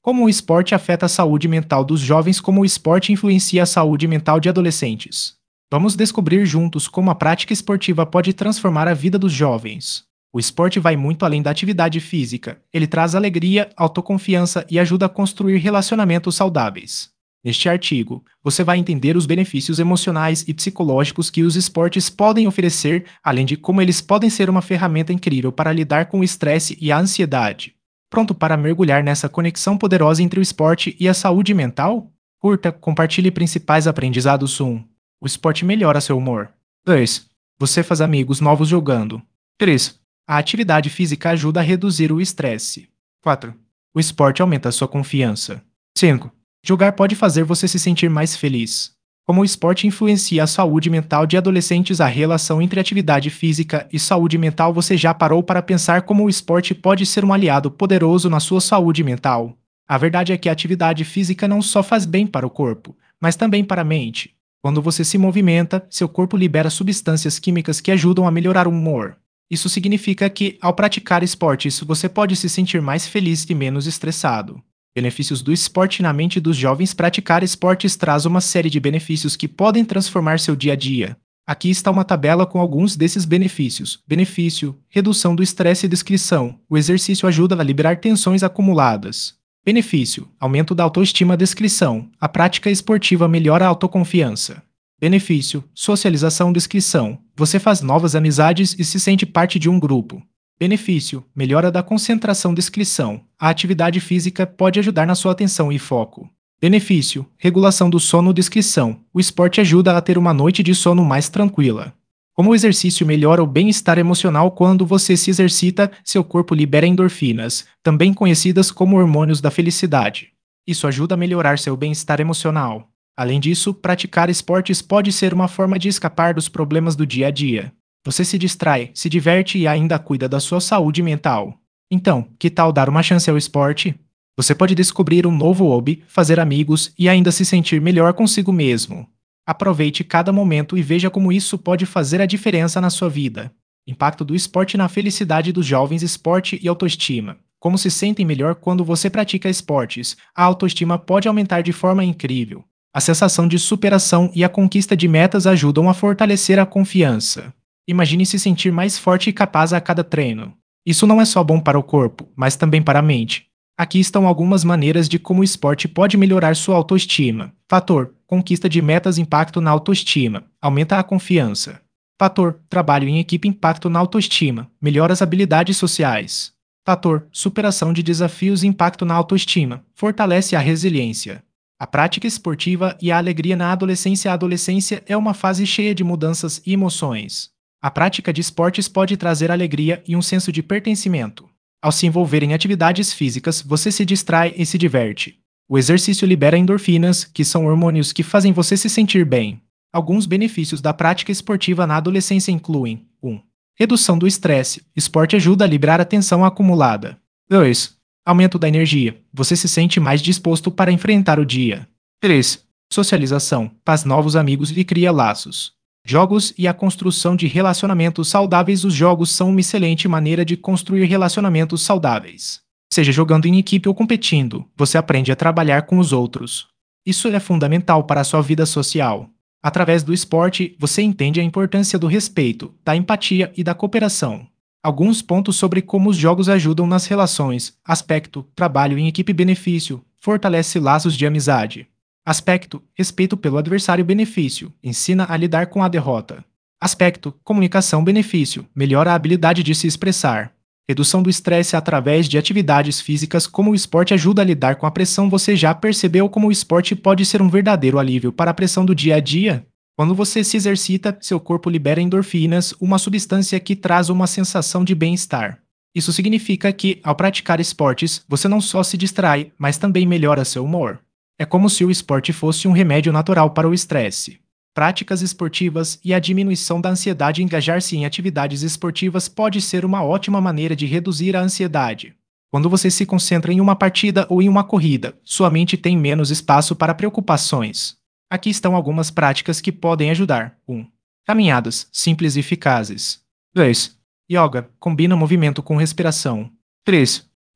Como o esporte afeta a saúde mental dos jovens, como o esporte influencia a saúde mental de adolescentes. Vamos descobrir juntos como a prática esportiva pode transformar a vida dos jovens. O esporte vai muito além da atividade física. Ele traz alegria, autoconfiança e ajuda a construir relacionamentos saudáveis. Neste artigo, você vai entender os benefícios emocionais e psicológicos que os esportes podem oferecer, além de como eles podem ser uma ferramenta incrível para lidar com o estresse e a ansiedade. Pronto para mergulhar nessa conexão poderosa entre o esporte e a saúde mental? Curta, compartilhe principais aprendizados. 1. O esporte melhora seu humor. 2. Você faz amigos novos jogando. 3. A atividade física ajuda a reduzir o estresse. 4. O esporte aumenta sua confiança. 5. Jogar pode fazer você se sentir mais feliz. Como o esporte influencia a saúde mental de adolescentes, a relação entre atividade física e saúde mental, você já parou para pensar como o esporte pode ser um aliado poderoso na sua saúde mental? A verdade é que a atividade física não só faz bem para o corpo, mas também para a mente. Quando você se movimenta, seu corpo libera substâncias químicas que ajudam a melhorar o humor. Isso significa que, ao praticar esportes, você pode se sentir mais feliz e menos estressado. Benefícios do esporte na mente dos jovens. Praticar esportes traz uma série de benefícios que podem transformar seu dia a dia. Aqui está uma tabela com alguns desses benefícios. Benefício: redução do estresse e descrição. O exercício ajuda a liberar tensões acumuladas. Benefício: aumento da autoestima. Descrição: a prática esportiva melhora a autoconfiança. Benefício: socialização. Descrição: você faz novas amizades e se sente parte de um grupo. Benefício: melhora da concentração. Descrição: a atividade física pode ajudar na sua atenção e foco. Benefício: regulação do sono. Descrição: o esporte ajuda a ter uma noite de sono mais tranquila. Como o exercício melhora o bem-estar emocional. Quando você se exercita, seu corpo libera endorfinas, também conhecidas como hormônios da felicidade. Isso ajuda a melhorar seu bem-estar emocional. Além disso, praticar esportes pode ser uma forma de escapar dos problemas do dia a dia. Você se distrai, se diverte e ainda cuida da sua saúde mental. Então, que tal dar uma chance ao esporte? Você pode descobrir um novo hobby, fazer amigos e ainda se sentir melhor consigo mesmo. Aproveite cada momento e veja como isso pode fazer a diferença na sua vida. Impacto do esporte na felicidade dos jovens. Esporte e autoestima. Como se sentem melhor quando você pratica esportes? A autoestima pode aumentar de forma incrível. A sensação de superação e a conquista de metas ajudam a fortalecer a confiança. Imagine se sentir mais forte e capaz a cada treino. Isso não é só bom para o corpo, mas também para a mente. Aqui estão algumas maneiras de como o esporte pode melhorar sua autoestima. Fator: conquista de metas. Impacto na autoestima. Aumenta a confiança. Fator: trabalho em equipe. Impacto na autoestima. Melhora as habilidades sociais. Fator: superação de desafios. Impacto na autoestima. Fortalece a resiliência. A prática esportiva e a alegria na adolescência. A adolescência é uma fase cheia de mudanças e emoções. A prática de esportes pode trazer alegria e um senso de pertencimento. Ao se envolver em atividades físicas, você se distrai e se diverte. O exercício libera endorfinas, que são hormônios que fazem você se sentir bem. Alguns benefícios da prática esportiva na adolescência incluem: 1. Redução do estresse. Esporte ajuda a liberar a tensão acumulada. 2. Aumento da energia. Você se sente mais disposto para enfrentar o dia. 3. Socialização. Faz novos amigos e cria laços. Jogos e a construção de relacionamentos saudáveis. Os jogos são uma excelente maneira de construir relacionamentos saudáveis. Seja jogando em equipe ou competindo, você aprende a trabalhar com os outros. Isso é fundamental para a sua vida social. Através do esporte, você entende a importância do respeito, da empatia e da cooperação. Alguns pontos sobre como os jogos ajudam nas relações. Aspecto: trabalho em equipe. Benefício: fortalece laços de amizade. Aspecto: respeito pelo adversário. Benefício: ensina a lidar com a derrota. Aspecto: comunicação. Benefício: melhora a habilidade de se expressar. Redução do estresse através de atividades físicas. Como o esporte ajuda a lidar com a pressão. Você já percebeu como o esporte pode ser um verdadeiro alívio para a pressão do dia a dia? Quando você se exercita, seu corpo libera endorfinas, uma substância que traz uma sensação de bem-estar. Isso significa que, ao praticar esportes, você não só se distrai, mas também melhora seu humor. É como se o esporte fosse um remédio natural para o estresse. Práticas esportivas e a diminuição da ansiedade. Engajar-se em atividades esportivas pode ser uma ótima maneira de reduzir a ansiedade. Quando você se concentra em uma partida ou em uma corrida, sua mente tem menos espaço para preocupações. Aqui estão algumas práticas que podem ajudar. 1. Caminhadas, simples e eficazes. 2. Yoga, combina movimento com respiração. 3.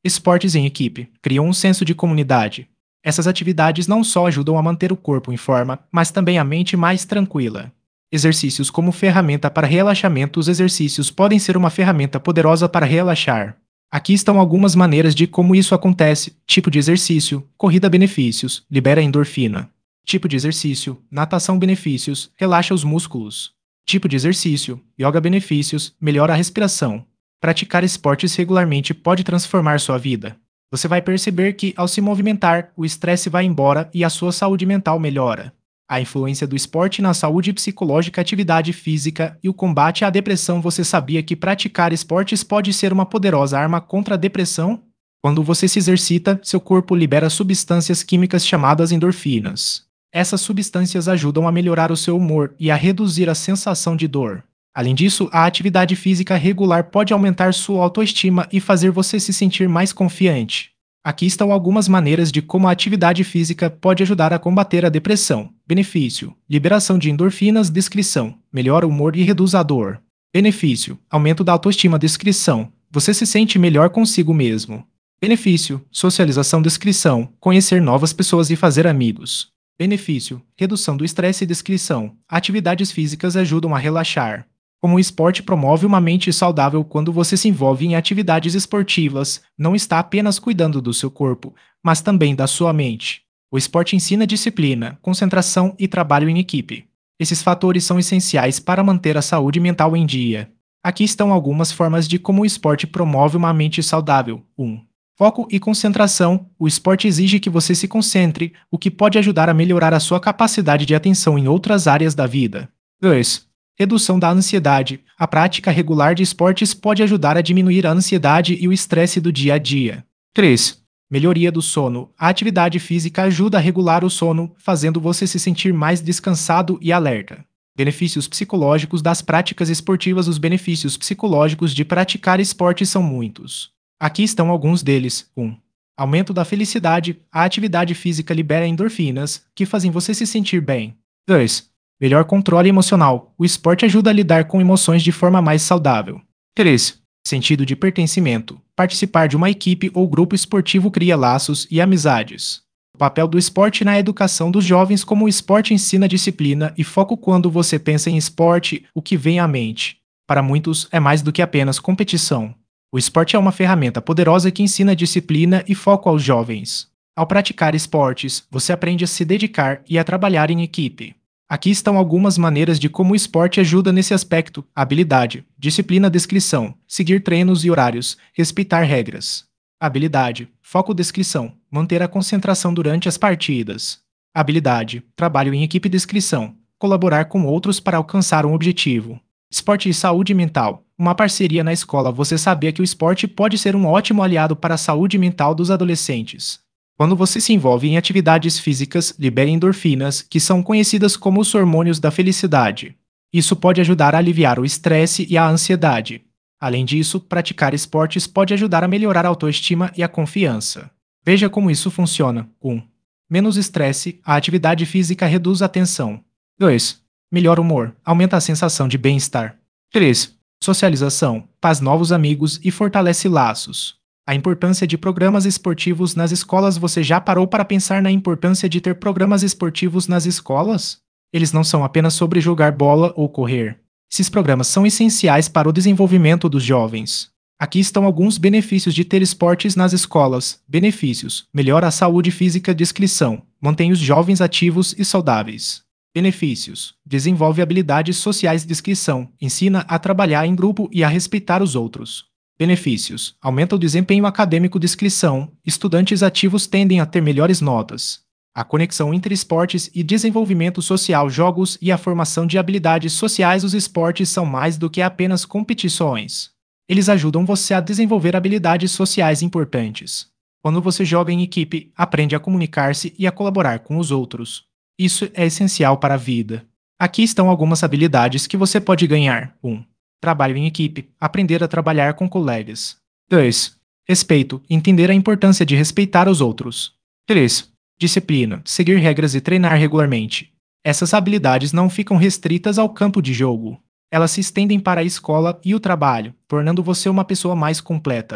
Esportes em equipe criam um senso de comunidade. Essas atividades não só ajudam a manter o corpo em forma, mas também a mente mais tranquila. Exercícios como ferramenta para relaxamento. Os exercícios podem ser uma ferramenta poderosa para relaxar. Aqui estão algumas maneiras de como isso acontece. Tipo de exercício: corrida, benefícios, libera endorfina. Tipo de exercício: natação, benefícios, relaxa os músculos. Tipo de exercício: yoga, benefícios, melhora a respiração. Praticar esportes regularmente pode transformar sua vida. Você vai perceber que, ao se movimentar, o estresse vai embora e a sua saúde mental melhora. A influência do esporte na saúde psicológica, atividade física e o combate à depressão. Você sabia que praticar esportes pode ser uma poderosa arma contra a depressão? Quando você se exercita, seu corpo libera substâncias químicas chamadas endorfinas. Essas substâncias ajudam a melhorar o seu humor e a reduzir a sensação de dor. Além disso, a atividade física regular pode aumentar sua autoestima e fazer você se sentir mais confiante. Aqui estão algumas maneiras de como a atividade física pode ajudar a combater a depressão. Benefício: liberação de endorfinas. Descrição: melhora o humor e reduz a dor. Benefício: aumento da autoestima. Descrição: você se sente melhor consigo mesmo. Benefício: socialização. Descrição: conhecer novas pessoas e fazer amigos. Benefício: redução do estresse. Descrição: atividades físicas ajudam a relaxar. Como o esporte promove uma mente saudável. Quando você se envolve em atividades esportivas, não está apenas cuidando do seu corpo, mas também da sua mente. O esporte ensina disciplina, concentração e trabalho em equipe. Esses fatores são essenciais para manter a saúde mental em dia. Aqui estão algumas formas de como o esporte promove uma mente saudável. 1. Foco e concentração. O esporte exige que você se concentre, o que pode ajudar a melhorar a sua capacidade de atenção em outras áreas da vida. 2. Redução da ansiedade. A prática regular de esportes pode ajudar a diminuir a ansiedade e o estresse do dia a dia. 3. Melhoria do sono. A atividade física ajuda a regular o sono, fazendo você se sentir mais descansado e alerta. Benefícios psicológicos das práticas esportivas. Os benefícios psicológicos de praticar esportes são muitos. Aqui estão alguns deles. 1. Aumento da felicidade. A atividade física libera endorfinas, que fazem você se sentir bem. 2. Melhor controle emocional. O esporte ajuda a lidar com emoções de forma mais saudável. 3. Sentido de pertencimento. Participar de uma equipe ou grupo esportivo cria laços e amizades. O papel do esporte na educação dos jovens. Como o esporte ensina disciplina e foco. Quando você pensa em esporte, o que vem à mente? Para muitos, é mais do que apenas competição. O esporte é uma ferramenta poderosa que ensina disciplina e foco aos jovens. Ao praticar esportes, você aprende a se dedicar e a trabalhar em equipe. Aqui estão algumas maneiras de como o esporte ajuda nesse aspecto: habilidade, disciplina. Descrição: seguir treinos e horários, respeitar regras. Habilidade, foco. Descrição: manter a concentração durante as partidas. Habilidade, trabalho em equipe. Descrição: colaborar com outros para alcançar um objetivo. Esporte e saúde mental. Uma parceria na escola. Você sabia que o esporte pode ser um ótimo aliado para a saúde mental dos adolescentes? Quando você se envolve em atividades físicas, libera endorfinas, que são conhecidas como os hormônios da felicidade. Isso pode ajudar a aliviar o estresse e a ansiedade. Além disso, praticar esportes pode ajudar a melhorar a autoestima e a confiança. Veja como isso funciona. 1. Menos estresse. A atividade física reduz a tensão. 2. Melhor humor. Aumenta a sensação de bem-estar. 3. Socialização. Faz novos amigos e fortalece laços. A importância de programas esportivos nas escolas. Você já parou para pensar na importância de ter programas esportivos nas escolas? Eles não são apenas sobre jogar bola ou correr. Esses programas são essenciais para o desenvolvimento dos jovens. Aqui estão alguns benefícios de ter esportes nas escolas. Benefícios: melhora a saúde física. Descrição: mantém os jovens ativos e saudáveis. Benefícios: desenvolve habilidades sociais. Descrição: ensina a trabalhar em grupo e a respeitar os outros. Benefícios: aumenta o desempenho acadêmico. Descrição: estudantes ativos tendem a ter melhores notas. A conexão entre esportes e desenvolvimento social. Jogos e a formação de habilidades sociais. Os esportes são mais do que apenas competições. Eles ajudam você a desenvolver habilidades sociais importantes. Quando você joga em equipe, aprende a comunicar-se e a colaborar com os outros. Isso é essencial para a vida. Aqui estão algumas habilidades que você pode ganhar. 1. Trabalho em equipe. Aprender a trabalhar com colegas. 2. Respeito. Entender a importância de respeitar os outros. 3. Disciplina. Seguir regras e treinar regularmente. Essas habilidades não ficam restritas ao campo de jogo. Elas se estendem para a escola e o trabalho, tornando você uma pessoa mais completa.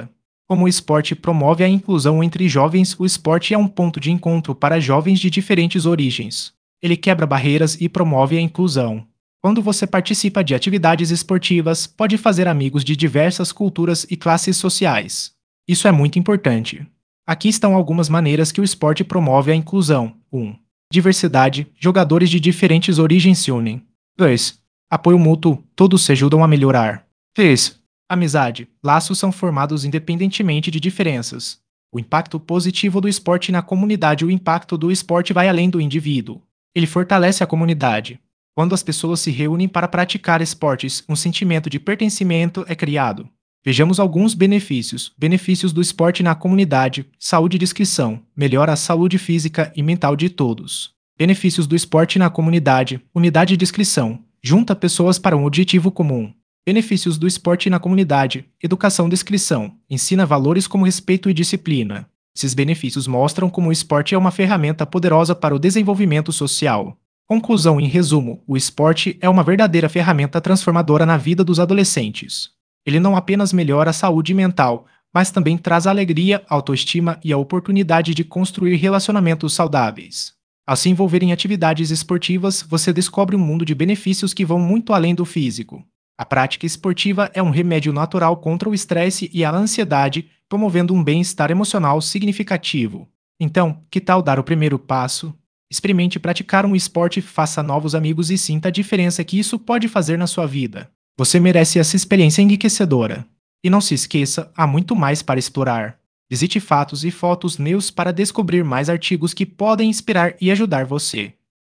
Como o esporte promove a inclusão entre jovens, o esporte é um ponto de encontro para jovens de diferentes origens. Ele quebra barreiras e promove a inclusão. Quando você participa de atividades esportivas, pode fazer amigos de diversas culturas e classes sociais. Isso é muito importante. Aqui estão algumas maneiras que o esporte promove a inclusão. 1. Diversidade. Jogadores de diferentes origens se unem. 2. Apoio mútuo. Todos se ajudam a melhorar. 3. Amizade. Laços são formados independentemente de diferenças. O impacto positivo do esporte na comunidade. O impacto do esporte vai além do indivíduo. Ele fortalece a comunidade. Quando as pessoas se reúnem para praticar esportes, um sentimento de pertencimento é criado. Vejamos alguns benefícios. Benefícios do esporte na comunidade: saúde e descrição, melhora a saúde física e mental de todos. Benefícios do esporte na comunidade: unidade de descrição, junta pessoas para um objetivo comum. Benefícios do esporte na comunidade: educação e descrição, ensina valores como respeito e disciplina. Esses benefícios mostram como o esporte é uma ferramenta poderosa para o desenvolvimento social. Conclusão: em resumo, o esporte é uma verdadeira ferramenta transformadora na vida dos adolescentes. Ele não apenas melhora a saúde mental, mas também traz alegria, autoestima e a oportunidade de construir relacionamentos saudáveis. Ao se envolver em atividades esportivas, você descobre um mundo de benefícios que vão muito além do físico. A prática esportiva é um remédio natural contra o estresse e a ansiedade, promovendo um bem-estar emocional significativo. Então, que tal dar o primeiro passo? Experimente praticar um esporte, faça novos amigos e sinta a diferença que isso pode fazer na sua vida. Você merece essa experiência enriquecedora. E não se esqueça, há muito mais para explorar. Visite Fatos e Fotos News para descobrir mais artigos que podem inspirar e ajudar você.